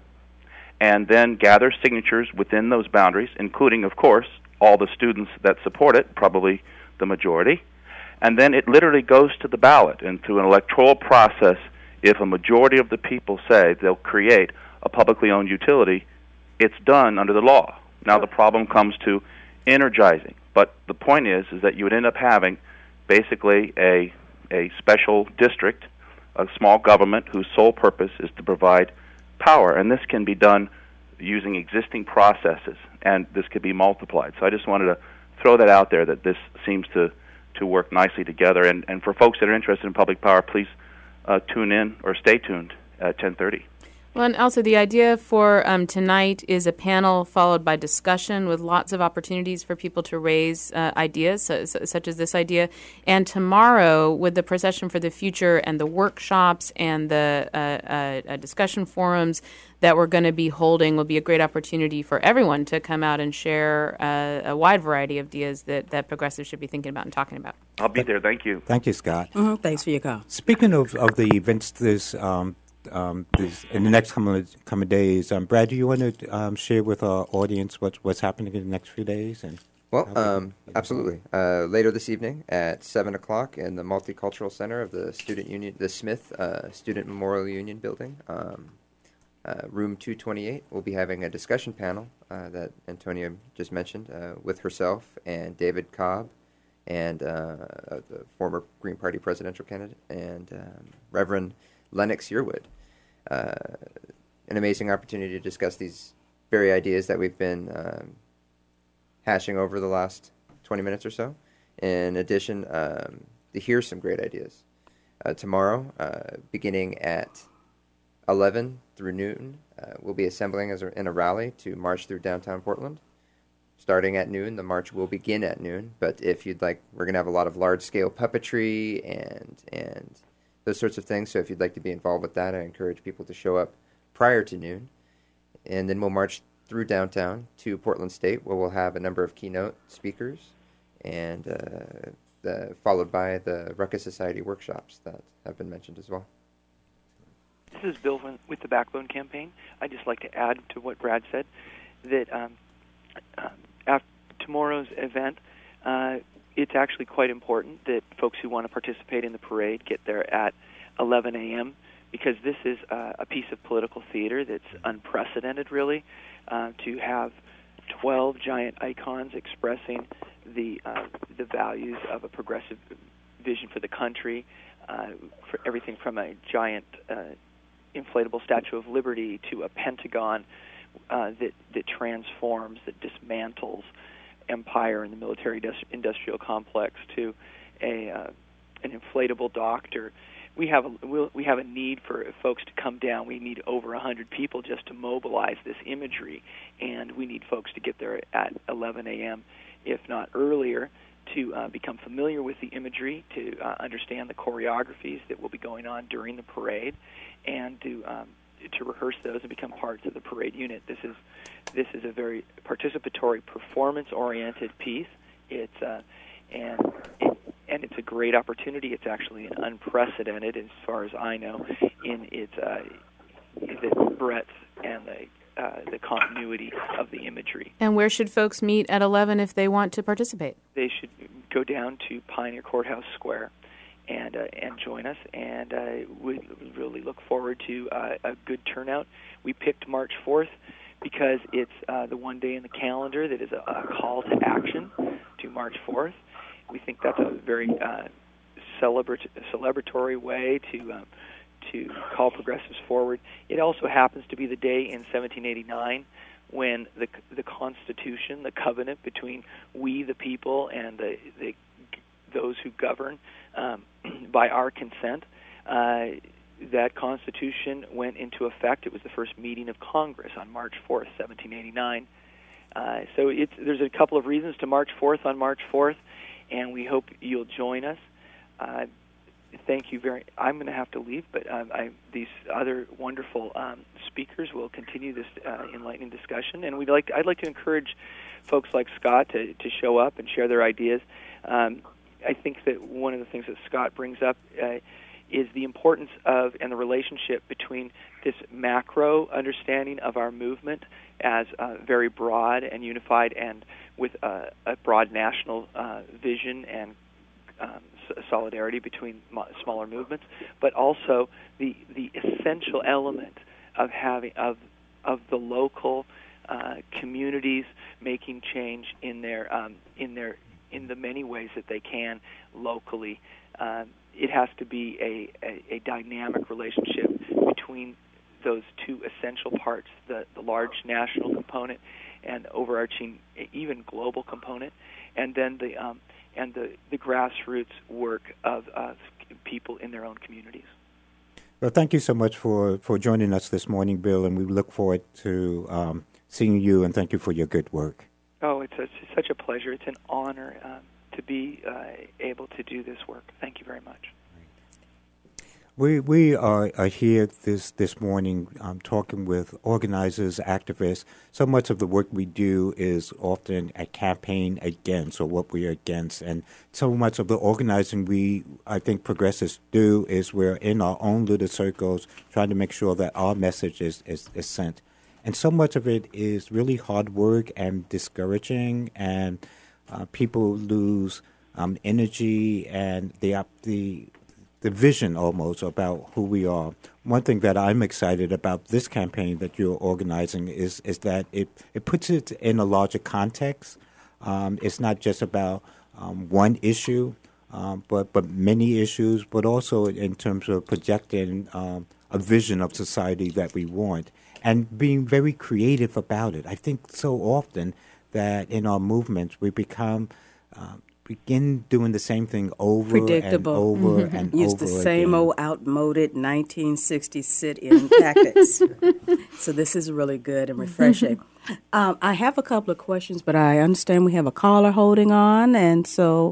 S7: and then gather signatures within those boundaries, including, of course, all the students that support it, probably the majority, and then it literally goes to the ballot, and through an electoral process, if a majority of the people say they'll create a publicly owned utility, it's done under the law. Now the problem comes to energizing, but the point is is that you would end up having basically a a special district, a small government whose sole purpose is to provide power, and this can be done using existing processes, and this could be multiplied. So I just wanted to throw that out there, that this seems to, to work nicely together. And, and for folks that are interested in public power, please uh, tune in or stay tuned at ten thirty.
S3: Well, and also the idea for um, tonight is a panel followed by discussion with lots of opportunities for people to raise uh, ideas, so, so, such as this idea. And tomorrow, with the Procession for the Future and the workshops and the uh, uh, discussion forums that we're going to be holding, will be a great opportunity for everyone to come out and share uh, a wide variety of ideas that, that progressives should be thinking about and talking about.
S7: I'll be there. Thank you.
S1: Thank you, Scott.
S2: Mm-hmm. Thanks for your call.
S1: Speaking of, of the events this um, um, this, in the next coming, coming days, um, Brad, do you want to um, share with our audience what, what's happening in the next few days? And
S4: Well, um, absolutely. Uh, later this evening at seven o'clock in the Multicultural Center of the Student Union, the Smith uh, Student Memorial Union Building, um, uh, room two twenty-eight, we'll be having a discussion panel uh, that Antonia just mentioned uh, with herself and David Cobb and uh, the former Green Party presidential candidate, and um, Reverend Lennox Yearwood. Uh, an amazing opportunity to discuss these very ideas that we've been um, hashing over the last twenty minutes or so. In addition, um, to hear some great ideas. Uh, tomorrow, uh, beginning at eleven through noon, uh, we'll be assembling as a, in a rally to march through downtown Portland. Starting at noon, the march will begin at noon, but if you'd like, we're going to have a lot of large-scale puppetry and and those sorts of things, so if you'd like to be involved with that, I encourage people to show up prior to noon. And then we'll march through downtown to Portland State, where we'll have a number of keynote speakers, and uh, the, followed by the Ruckus Society workshops that have been mentioned as well.
S5: This is Bill with the Backbone Campaign. I'd just like to add to what Brad said, that um, uh, after tomorrow's event, uh, it's actually quite important that folks who want to participate in the parade get there at eleven a.m., because this is uh, a piece of political theater that's unprecedented, really, uh, to have twelve giant icons expressing the uh, the values of a progressive vision for the country, uh, for everything from a giant uh, inflatable Statue of Liberty to a Pentagon uh, that, that transforms, that dismantles empire in the military-industrial complex, to a uh, an inflatable doctor. We have a we'll, we have a need for folks to come down. We need over a hundred people just to mobilize this imagery, and we need folks to get there at eleven a.m., if not earlier, to uh, become familiar with the imagery, to uh, understand the choreographies that will be going on during the parade, and to um, to rehearse those and become parts of the parade unit. This is this is a very participatory, performance-oriented piece. It's uh, and it, and it's a great opportunity. It's actually an unprecedented, as far as I know, in its uh, the breadth and the uh, the continuity of the imagery.
S3: And where should folks meet at eleven if they want to participate?
S5: They should go down to Pioneer Courthouse Square and uh, and join us. And uh, we really look forward to uh, a good turnout. We picked March fourth because it's uh, the one day in the calendar that is a, a call to action to March fourth. We think that's a very uh, celebrat- celebratory way to um, to call progressives forward. It also happens to be the day in seventeen eighty-nine when the the Constitution, the covenant between we the people and the, the those who govern um, by our consent, uh, that Constitution went into effect. It was the first meeting of Congress on March fourth, seventeen eighty-nine. Uh, so it's, there's a couple of reasons to March fourth on March fourth, and we hope you'll join us. Uh, thank you very. I'm going to have to leave, but um, I, these other wonderful um, speakers will continue this uh, enlightening discussion, and we'd like. I'd like to encourage folks like Scott to, to show up and share their ideas. Um, I think that one of the things that Scott brings up uh, is the importance of and the relationship between this macro understanding of our movement as uh, very broad and unified, and with uh, a broad national uh, vision and um, solidarity between mo- smaller movements, but also the the essential element of having of of the local uh, communities making change in their um, in their in the many ways that they can locally. Uh, it has to be a, a, a dynamic relationship between those two essential parts, the, the large national component and overarching, even global component, and then the um, and the, the grassroots work of uh, people in their own communities.
S1: Well, thank you so much for, for joining us this morning, Bill, and we look forward to um, seeing you, and thank you for your good work.
S5: Oh, it's, a, it's such a pleasure. It's an honor um, to be uh, able to do this work. Thank you very much.
S1: We we are, are here this this morning um, talking with organizers, activists. So much of the work we do is often a campaign against, or what we are against, and so much of the organizing we, I think, progressives do is we're in our own little circles trying to make sure that our message is, is, is sent. And so much of it is really hard work and discouraging, and uh, people lose um, energy and the the the vision almost about who we are. One thing that I'm excited about this campaign that you're organizing is is that it, it puts it in a larger context. Um, it's not just about um, one issue, um, but, but many issues, but also in terms of projecting um, a vision of society that we want and being very creative about it. I think so often that in our movements we become um, begin doing the same thing over
S2: Predictable.
S1: and over
S2: Mm-hmm.
S1: and
S2: Use
S1: over
S2: the same
S1: again.
S2: old outmoded nineteen sixties sit-in tactics. So this is really good and refreshing. um, I have a couple of questions, but I understand we have a caller holding on, and so...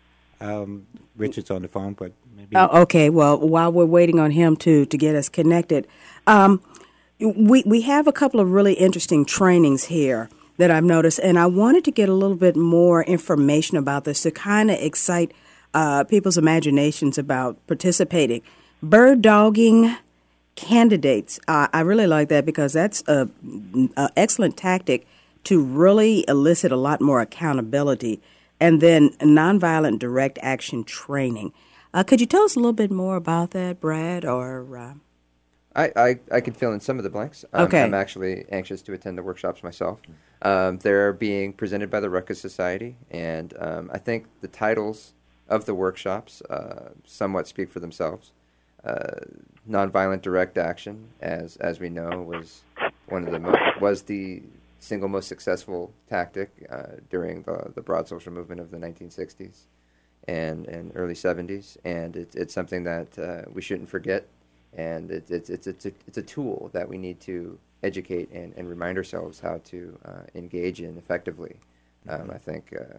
S1: Um, Richard's on the phone, but maybe...
S2: Uh, okay, well, while we're waiting on him to, to get us connected, um, we, we have a couple of really interesting trainings here that I've noticed, and I wanted to get a little bit more information about this to kind of excite uh, people's imaginations about participating. Bird dogging candidates. Uh, I really like that because that's a, a excellent tactic to really elicit a lot more accountability. And then nonviolent direct action training. Uh, could you tell us a little bit more about that, Brad, or... Uh,
S4: I, I, I could fill in some of the blanks. Um,
S2: okay.
S4: I'm actually anxious to attend the workshops myself. Um, they're being presented by the Ruckus Society, and um, I think the titles of the workshops uh, somewhat speak for themselves. Uh, nonviolent direct action, as as we know, was one of the mo- was the single most successful tactic uh, during the the broad social movement of the nineteen sixties and and early seventies, and it's it's something that uh, we shouldn't forget. And it's it's it's it's a, it's a tool that we need to educate and, and remind ourselves how to uh, engage in effectively. Um, mm-hmm. I think uh,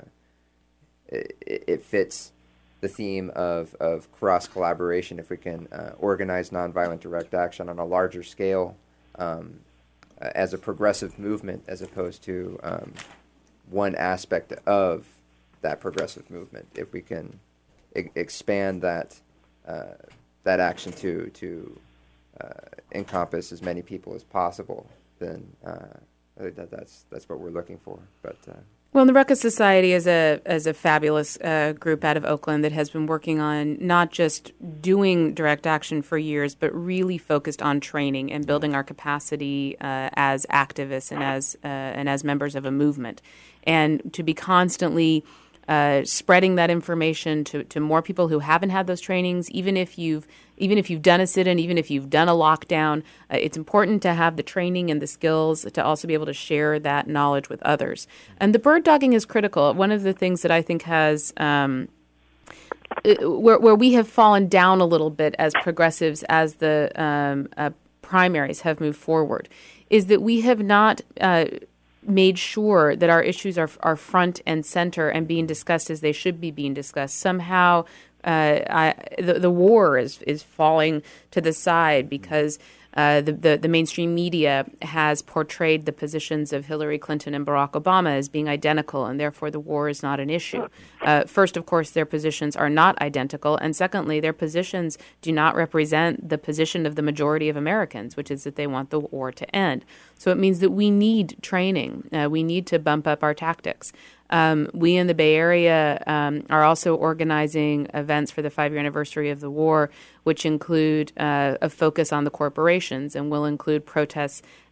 S4: it, it fits the theme of, of cross collaboration if we can uh, organize nonviolent direct action on a larger scale um, as a progressive movement, as opposed to um, one aspect of that progressive movement. If we can e- expand that. Uh, that action to to uh, encompass as many people as possible, then uh, I think that that's that's what we're looking for. But uh,
S3: well, the Ruckus Society is a is a fabulous uh, group out of Oakland that has been working on not just doing direct action for years, but really focused on training and building our capacity uh, as activists and as uh, and as members of a movement, and to be constantly Uh, spreading that information to, to more people who haven't had those trainings. Even if you've even if you've done a sit-in, even if you've done a lockdown, uh, it's important to have the training and the skills to also be able to share that knowledge with others. And the bird dogging is critical. One of the things that I think has um, where where we have fallen down a little bit as progressives as the um, uh, primaries have moved forward is that we have not Uh, made sure that our issues are are front and center and being discussed as they should be being discussed. Somehow, uh, I, the the war is is falling to the side because uh, the, the the mainstream media has portrayed the positions of Hillary Clinton and Barack Obama as being identical, and therefore the war is not an issue. Uh, first, of course, their positions are not identical, and secondly, their positions do not represent the position of the majority of Americans, which is that they want the war to end. So it means that we need training. Uh, we need to bump up our tactics. Um, we in the Bay Area um, are also organizing events for the five-year anniversary of the war, which include uh, a focus on the corporations and will include protests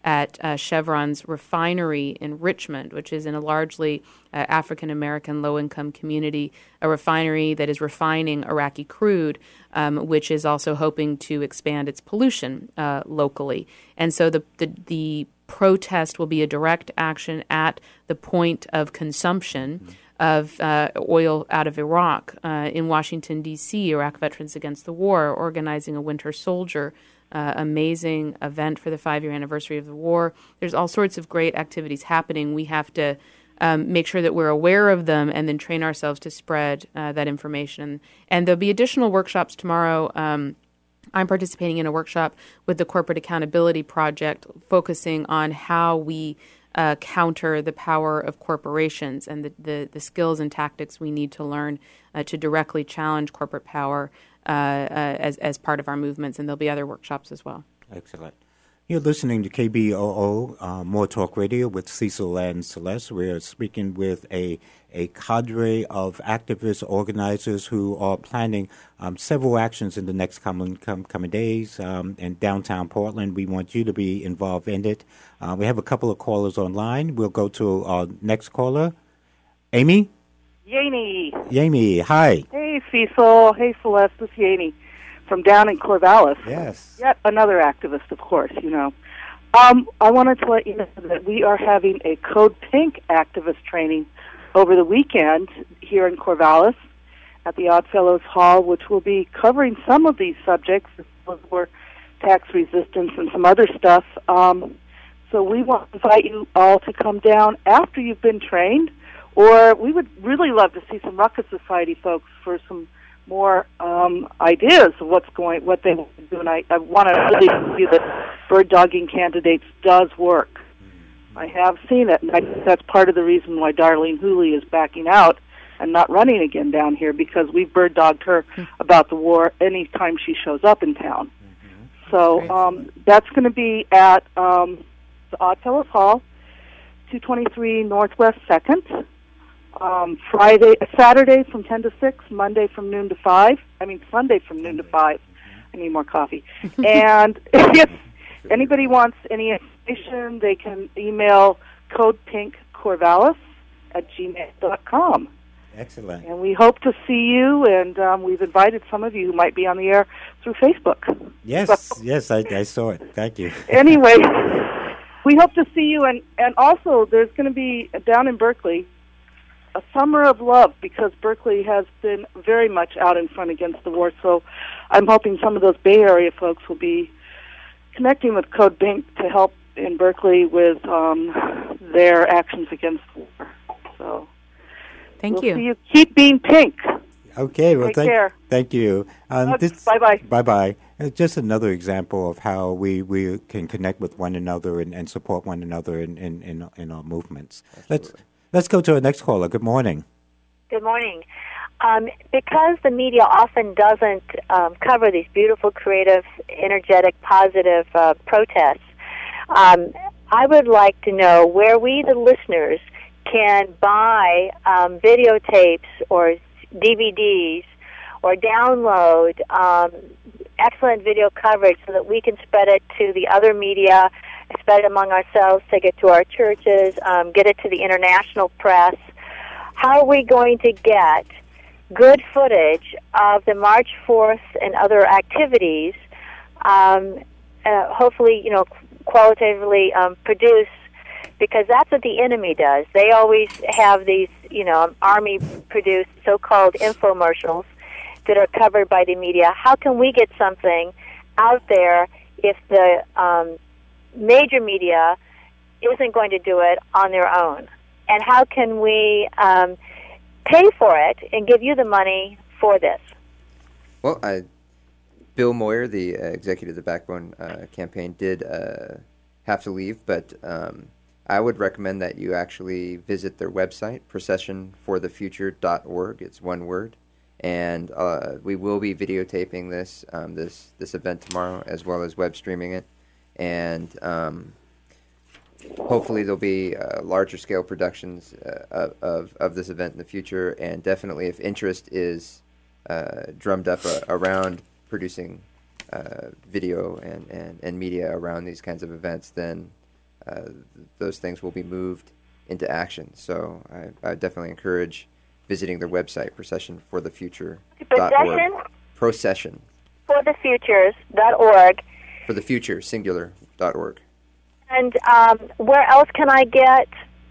S3: at uh, Chevron's refinery in Richmond, which is in a largely uh, African-American low-income community, a refinery that is refining Iraqi crude, um, which is also hoping to expand its pollution uh, locally. And so the, the, the protest will be a direct action at the point of consumption mm-hmm. of uh, oil out of Iraq. Uh, in Washington, D C, Iraq Veterans Against the War are organizing a Winter Soldier Uh, amazing event for the five-year anniversary of the war. There's all sorts of great activities happening. We have to um, make sure that we're aware of them and then train ourselves to spread uh, that information. And there'll be additional workshops tomorrow. Um, I'm participating in a workshop with the Corporate Accountability Project focusing on how we uh, counter the power of corporations and the, the, the skills and tactics we need to learn uh, to directly challenge corporate power Uh, uh, as as part of our movements, and there'll be other workshops as well.
S1: Excellent. You're listening to K B O O, uh, More Talk Radio with Cecil and Celeste. We're speaking with a a cadre of activists, organizers who are planning um, several actions in the next coming com- coming days um, in downtown Portland. We want you to be involved in it. Uh, we have a couple of callers online. We'll go to our next caller. Amy?
S8: Yaney.
S1: Yami, hi.
S8: Hey, Cecil. Hey, Celeste. This is Yaney from down in Corvallis.
S1: Yes.
S8: Yet another activist, of course, you know. Um, I wanted to let you know that we are having a Code Pink activist training over the weekend here in Corvallis at the Oddfellows Hall, which will be covering some of these subjects, as well as for tax resistance and some other stuff. Um, so we want to invite you all to come down after you've been trained. Or we would really love to see some Ruckus Society folks for some more um, ideas of what's going, what they want to do. And I, I want to really see that bird dogging candidates does work. I have seen it, and I think that's part of the reason why Darlene Hooley is backing out and not running again down here, because we've bird dogged her about the war any time she shows up in town. Mm-hmm. So um, that's going to be at um, the Oddfellows Hall, two twenty-three Northwest second. Um, Friday, Saturday from ten to six, Monday from noon to five. I mean, Sunday from noon to five. I need more coffee. And if anybody wants any information, they can email codepinkcorvallis at gmail dot com.
S1: Excellent.
S8: And we hope to see you, and um, we've invited some of you who might be on the air through Facebook.
S1: Yes, so, yes, I, I saw it. Thank you.
S8: Anyway, we hope to see you, and, and also there's going to be, down in Berkeley, a summer of love, because Berkeley has been very much out in front against the war. So I'm hoping some of those Bay Area folks will be connecting with Code Pink to help in Berkeley with um, their actions against the war. So
S3: thank
S8: we'll
S3: you.
S8: See you. Keep being pink.
S1: Okay, well,
S8: Take
S1: thank,
S8: care.
S1: thank you. Um,
S8: Okay, bye-bye.
S1: Bye-bye. It's just another example of how we, we can connect with one another and, and support one another in, in, in, in our movements. Absolutely. Let's Let's go to our next caller. Good morning.
S9: Good morning. Um, because the media often doesn't um, cover these beautiful, creative, energetic, positive uh, protests, um, I would like to know where we, the listeners, can buy um, videotapes or D V Ds or download um, excellent video coverage so that we can spread it to the other media, spread it among ourselves, take it to our churches, um, get it to the international press. How are we going to get good footage of the March fourth and other activities, um, uh, hopefully, you know, qualitatively um, produce, because that's what the enemy does. They always have these, you know, Army-produced so-called infomercials that are covered by the media. How can we get something out there if the um, major media isn't going to do it on their own? And how can we um, pay for it and give you the money for this?
S4: Well, I, Bill Moyer, the uh, executive of the Backbone uh, campaign, did uh, have to leave, but um, I would recommend that you actually visit their website, procession for the future dot org. It's one word. And uh, we will be videotaping this um, this this event tomorrow, as well as web streaming it. And um, hopefully there'll be uh, larger scale productions uh, of of this event in the future. And definitely, if interest is uh, drummed up uh, around producing uh, video and, and, and media around these kinds of events, then uh, those things will be moved into action. So I, I definitely encourage visiting their website, procession for the future dot org.
S9: Procession?
S4: Procession.
S9: For the futures dot org.
S4: For the future, singular, dot org.
S9: And um, where else can I get?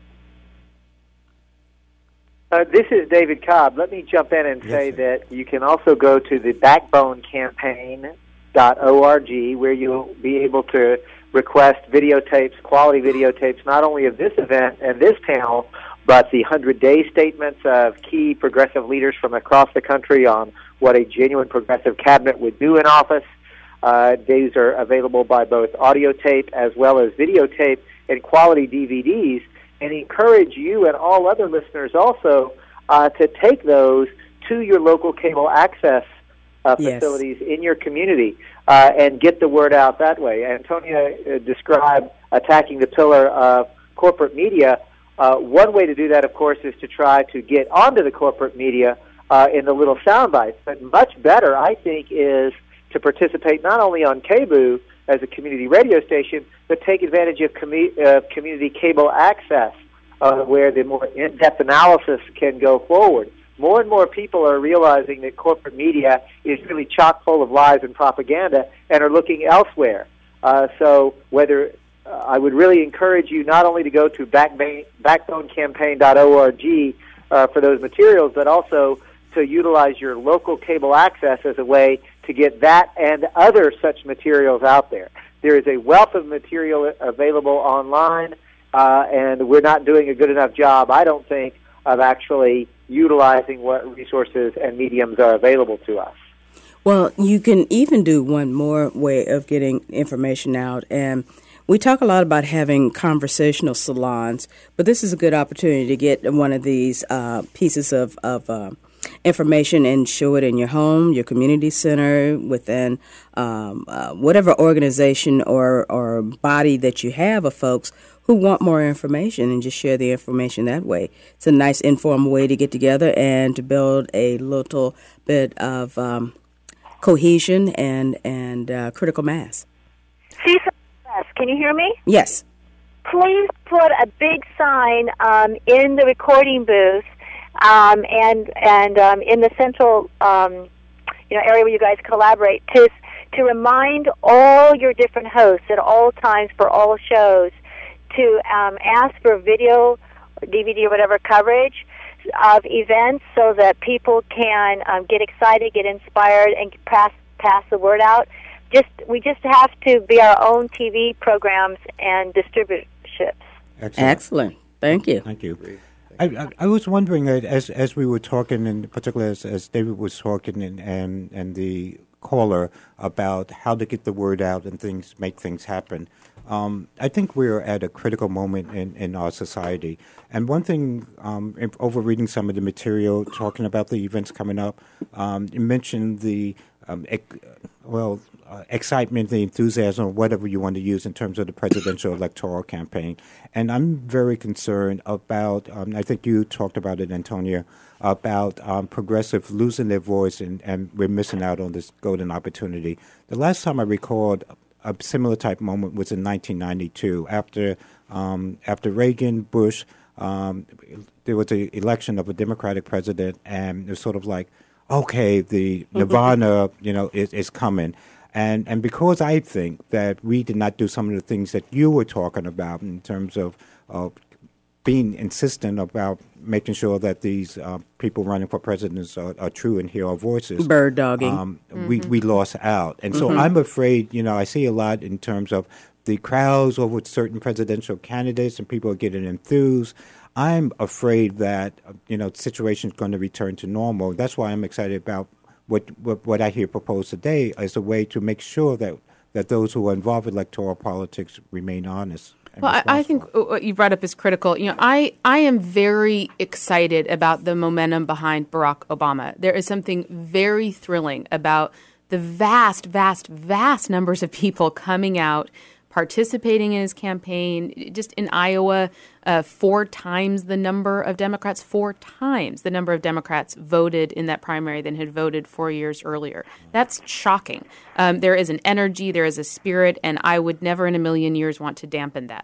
S6: Uh, this is David Cobb. Let me jump in and say
S1: Yes,
S6: that you can also go to the backbone campaign dot org, where you'll be able to request videotapes, quality videotapes, not only of this event and this panel, but the hundred-day statements of key progressive leaders from across the country on what a genuine progressive cabinet would do in office. Uh, these are available by both audio tape as well as videotape and quality D V Ds, and encourage you and all other listeners also uh, to take those to your local cable access uh,
S2: Yes.
S6: facilities in your community uh, and get the word out that way. Antonia uh, described attacking the pillar of corporate media. Uh, one way to do that, of course, is to try to get onto the corporate media uh, in the little sound bites. But much better, I think, is to participate not only on K B U as a community radio station, but take advantage of commu- uh, community cable access, uh, where the more in-depth analysis can go forward. More and more people are realizing that corporate media is really chock full of lies and propaganda and are looking elsewhere. Uh, so whether uh, I would really encourage you not only to go to backbone, backbone campaign dot org uh, for those materials, but also to utilize your local cable access as a way to get that and other such materials out there. There is a wealth of material available online, uh, and we're not doing a good enough job, I don't think, of actually utilizing what resources and mediums are available to us.
S2: Well, you can even do one more way of getting information out, and we talk a lot about having conversational salons, but this is a good opportunity to get one of these uh, pieces of, of uh, information and show it in your home, your community center, within um, uh, whatever organization or, or body that you have of folks who want more information, and just share the information that way. It's a nice informal way to get together and to build a little bit of um, cohesion and, and uh, critical mass.
S9: Cecil, can you hear me?
S2: Yes.
S9: Please put a big sign um, in the recording booth um, and and um, in the central um, you know area where you guys collaborate to to remind all your different hosts at all times for all shows to um, ask for video, D V D, or whatever coverage of events, so that people can um, get excited, get inspired, and pass pass the word out. Just we just have to be our own T V programs and distributorships.
S1: Excellent.
S2: Excellent. Thank you.
S1: Thank you. I, I, I was wondering, uh, as as we were talking, and particularly as, as David was talking, and, and and the caller about how to get the word out and things, make things happen. Um, I think we're at a critical moment in, in our society. And one thing, um, in, over reading some of the material, talking about the events coming up, um, you mentioned the um, ec- well. Uh, excitement, the enthusiasm, whatever you want to use in terms of the presidential electoral campaign. And I'm very concerned about, um, I think you talked about it, Antonia, about um, progressive losing their voice, and, and we're missing out on this golden opportunity. The last time I recalled a similar type moment was in nineteen ninety-two. After, um, after Reagan, Bush, um, there was an election of a Democratic president, and it was sort of like, okay, the nirvana, you know, is, is coming. And and because I think that we did not do some of the things that you were talking about in terms of uh, being insistent about making sure that these uh, people running for presidents are, are true and hear our voices.
S2: Bird dogging.
S1: Um,
S2: mm-hmm.
S1: we, we lost out. And so
S2: mm-hmm.
S1: I'm afraid, you know, I see a lot in terms of the crowds over certain presidential candidates and people are getting enthused. I'm afraid that, you know, the situation is going to return to normal. That's why I'm excited about What, what what I hear proposed today as a way to make sure that, that those who are involved in electoral politics remain honest.
S3: Well, I, I think what you brought up is critical. You know, I, I am very excited about the momentum behind Barack Obama. There is something very thrilling about the vast, vast, vast numbers of people coming out, participating in his campaign. Just in Iowa, uh, four times the number of Democrats, four times the number of Democrats voted in that primary than had voted four years earlier. That's shocking. Um, there is an energy, there is a spirit, and I would never in a million years want to dampen that.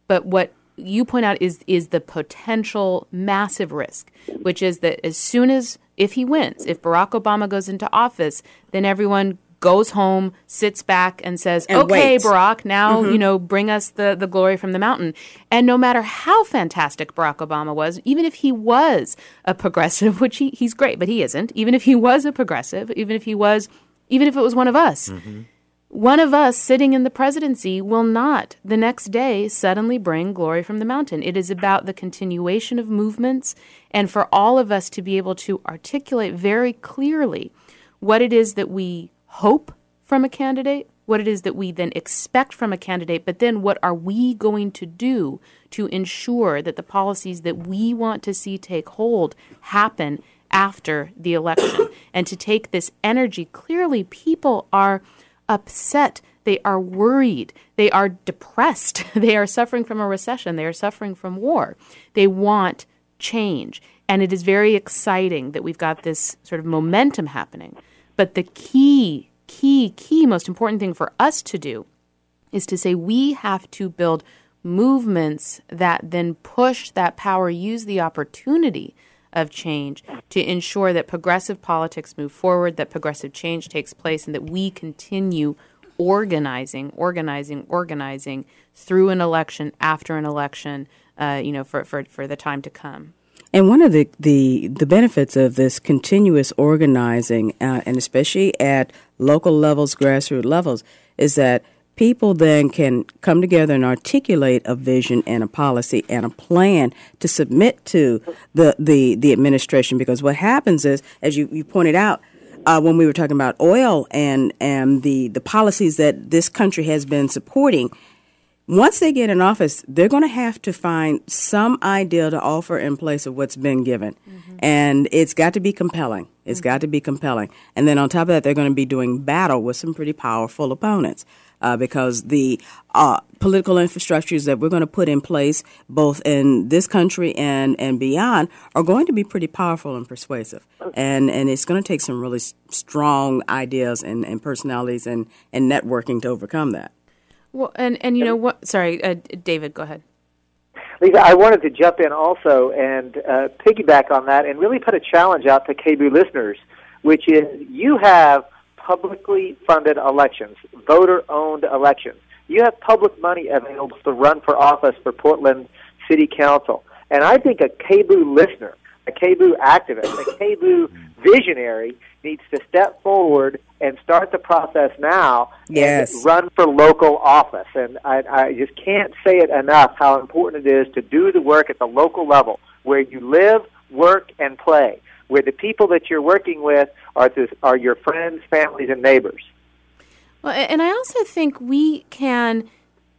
S3: But what you point out is is the potential massive risk, which is that as soon as, if he wins, if Barack Obama goes into office, then everyone goes home, sits back, and says,
S2: and
S3: okay,
S2: waits.
S3: Barack, now,
S2: Mm-hmm.
S3: you know, bring us the, the glory from the mountain. And no matter how fantastic Barack Obama was, even if he was a progressive, which he, he's great, but he isn't, even if he was a progressive, even if he was, even if it was one of us, mm-hmm. one of us sitting in the presidency will not the next day suddenly bring glory from the mountain. It is about the continuation of movements and for all of us to be able to articulate very clearly what it is that we hope from a candidate, what it is that we then expect from a candidate, but then what are we going to do to ensure that the policies that we want to see take hold happen after the election. And to take this energy, clearly people are upset, they are worried, they are depressed, they are suffering from a recession, they are suffering from war. They want change. And it is very exciting that we've got this sort of momentum happening. But the key, key, key, most important thing for us to do is to say we have to build movements that then push that power, use the opportunity of change to ensure that progressive politics move forward, that progressive change takes place, and that we continue organizing, organizing, organizing through an election, after an election, uh, you know, for, for, for the time to come.
S2: And one of the, the, the benefits of this continuous organizing, uh, and especially at local levels, grassroots levels, is that people then can come together and articulate a vision and a policy and a plan to submit to the, the, the administration. Because what happens is, as you, you pointed out, uh, when we were talking about oil and, and the, the policies that this country has been supporting, once they get in office, they're going to have to find some idea to offer in place of what's been given. Mm-hmm. And it's got to be compelling. It's mm-hmm. got to be compelling. And then on top of that, they're going to be doing battle with some pretty powerful opponents uh, because the uh, political infrastructures that we're going to put in place, both in this country and, and beyond, are going to be pretty powerful and persuasive. And and it's going to take some really strong ideas and, and personalities and, and networking to overcome that.
S3: Well, and, and you know what? Sorry, uh, David, go ahead.
S6: Lisa, I wanted to jump in also and uh, piggyback on that and really put a challenge out to K B O O listeners, which is you have publicly funded elections, voter-owned elections. You have public money available to run for office for Portland City Council. And I think a K B O O listener, a K B O O activist, a K B O O visionary needs to step forward and start the process now
S2: yes.
S6: and run for local office. And I, I just can't say it enough how important it is to do the work at the local level where you live, work, and play, where the people that you're working with are, this, are your friends, families, and neighbors.
S3: Well, and I also think we can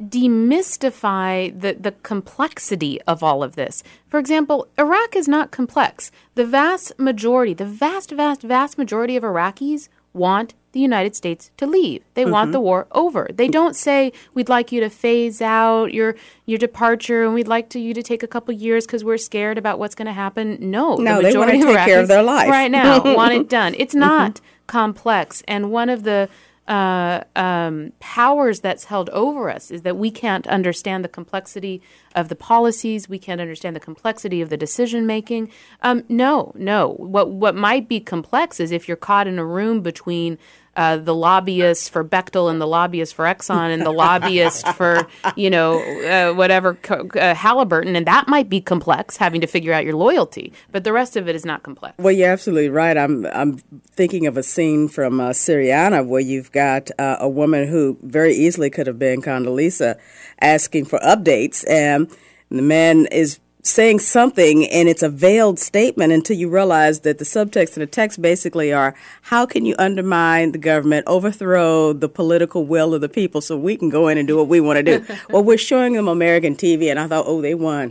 S3: demystify the, the complexity of all of this. For example, Iraq is not complex. The vast majority, the vast, vast, vast majority of Iraqis want the United States to leave. They mm-hmm. want the war over. They don't say, we'd like you to phase out your your departure and we'd like to, you to take a couple years because we're scared about what's going to happen. No,
S2: no
S3: the
S2: they want to take
S3: Iraqis
S2: care of their life.
S3: Right now want it done. It's not mm-hmm. complex. And one of the Uh, um, powers that's held over us is that we can't understand the complexity of the policies. We can't understand the complexity of the decision making. Um, no, no. What what might be complex is if you're caught in a room between uh, the lobbyists for Bechtel and the lobbyists for Exxon and the lobbyist for, you know, uh, whatever, uh, Halliburton, and that might be complex, having to figure out your loyalty. But the rest of it is not complex.
S2: Well, you're absolutely right. I'm I'm thinking of a scene from uh, Syriana where you've got uh, a woman who very easily could have been Condoleezza asking for updates, and the man is saying something, and it's a veiled statement until you realize that the subtext and the text basically are, how can you undermine the government, overthrow the political will of the people so we can go in and do what we want to do? Well, we're showing them American T V, and I thought, oh, they won.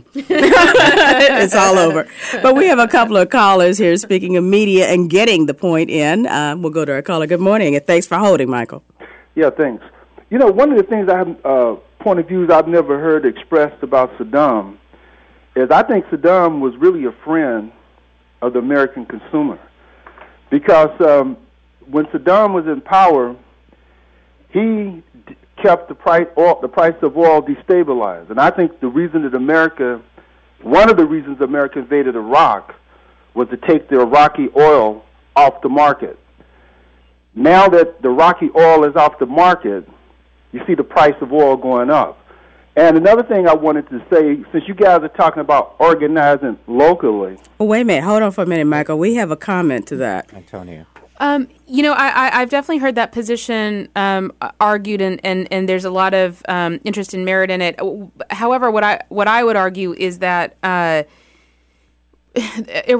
S2: It's all over. But we have a couple of callers here speaking of media and getting the point in. Uh, we'll go to our caller. Good morning, and thanks for holding, Michael.
S10: Yeah, thanks. You know, one of the things I have, uh, point of views I've never heard expressed about Saddam is I think Saddam was really a friend of the American consumer, because um, when Saddam was in power, he d- kept the price oil, the price of oil destabilized. And I think the reason that America, one of the reasons America invaded Iraq, was to take the Iraqi oil off the market. Now that the Iraqi oil is off the market, you see the price of oil going up. And another thing I wanted to say, since you guys are talking about organizing locally.
S2: Oh, wait a minute. Hold on for a minute, Michael. We have a comment to that.
S1: Antonio.
S3: Um, you know, I, I, I've definitely heard that position um, argued, and, and, and there's a lot of um, interest and merit in it. However, what I what I would argue is that uh,